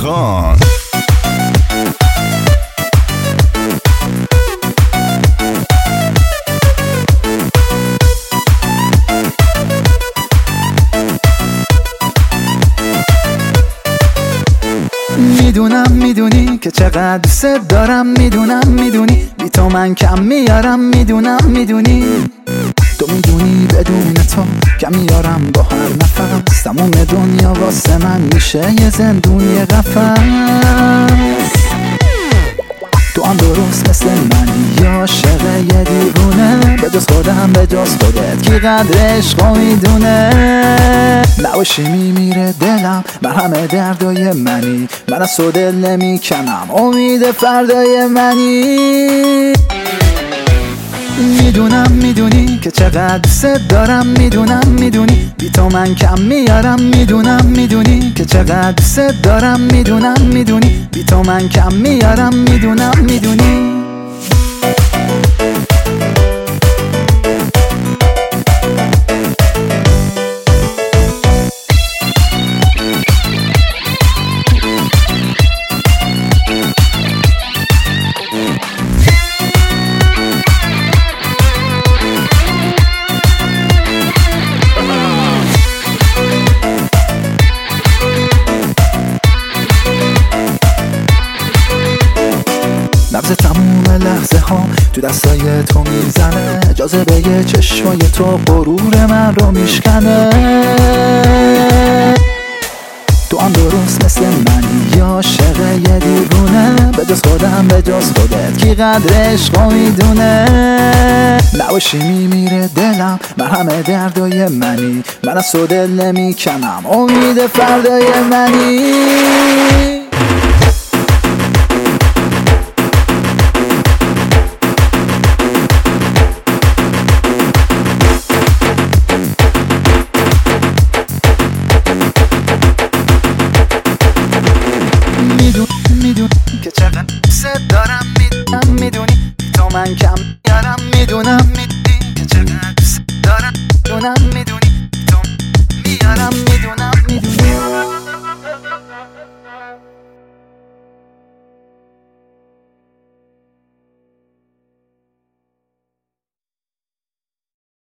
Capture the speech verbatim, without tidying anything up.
خان. میدونم میدونی که چقدر دوست دارم، میدونم میدونی بی تو من کم میارم، میدونم میدونی تو میدونی بدون تو کم میارم با هر نفس، تموم دنیا واسه من میشه یه زندون یه قفس. تو هم درست مثل منی یا عاشق یه دیوونه، به جز خودم به جز خودت کی قدر عشقو میدونه. نباشی میمیره دلم، من همه دردای منی، من از تو دل نمیکنم امید فردای منی. میدونم میدونی که چقدر دوست دارم، میدونم میدونی بی تو من کم میارم، میدونم میدونی که چقدر دوست دارم، میدونم میدونی بی تو من کم میارم، میدونم میدونی. نبض تموم لحظه ها تو دستای تو میزنه، جاذبه چشمای تو غرور من رو میشکنه. تو هم درست مثل منی یا عاشق یه دیوونه، به جز خودم به جز خودت کی قدر عشقو میدونه. نباشی میمیره دلم، من همه دردای منی، من از تو دل نمیکنم امید فردای منی.